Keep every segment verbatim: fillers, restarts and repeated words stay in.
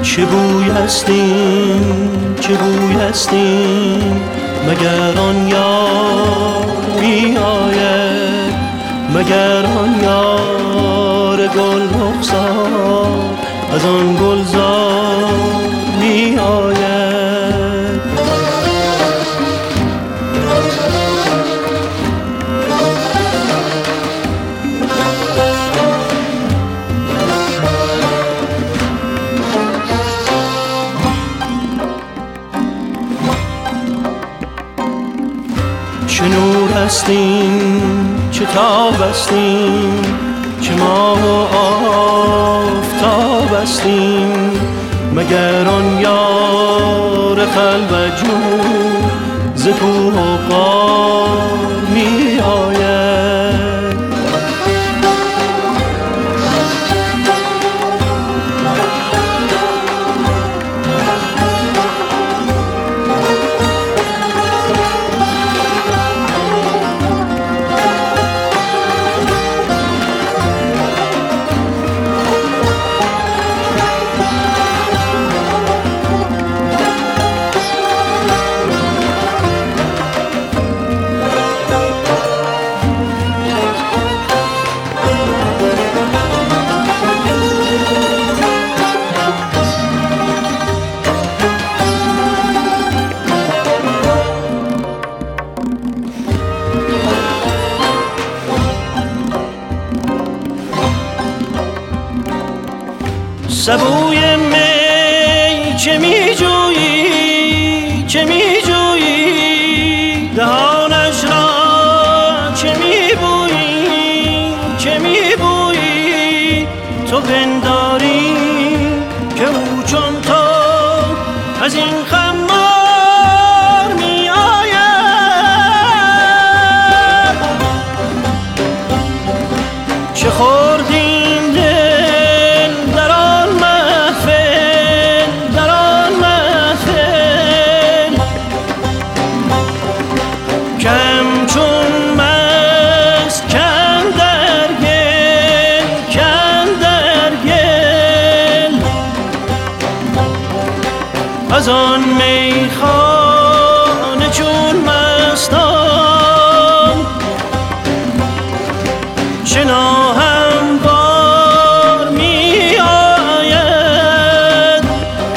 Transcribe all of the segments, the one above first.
چه بوی هستیم چه بوی هستیم مگر آن یار می آید مگر آن یار گل رخسار از آن گلزار می آید. چه نور هستیم چه تاب هستیم چه ماه و آفتاب هستیم مگر آن یار خلوت جو ز کوه و غار می آید. سبوی می چه می جویی چه می جویی دهانش را چه می بویی چه می بویی تو پنداری که او چون تو از این خمار می آید. چه خوردیم از آن میخانه چون مستان چه ناهموار می آید.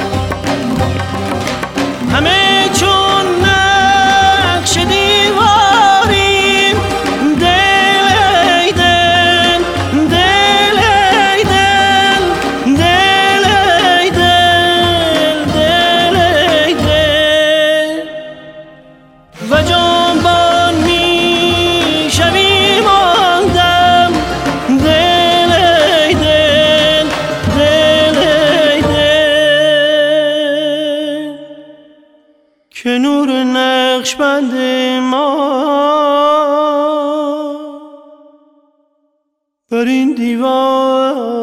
همه چون نقش دیواریم دل ای دل دل ای دل دل ای دل و جنبان می شویم آن دم دل ای دل دل ای دل که نور نقشبند ما بر این دیوار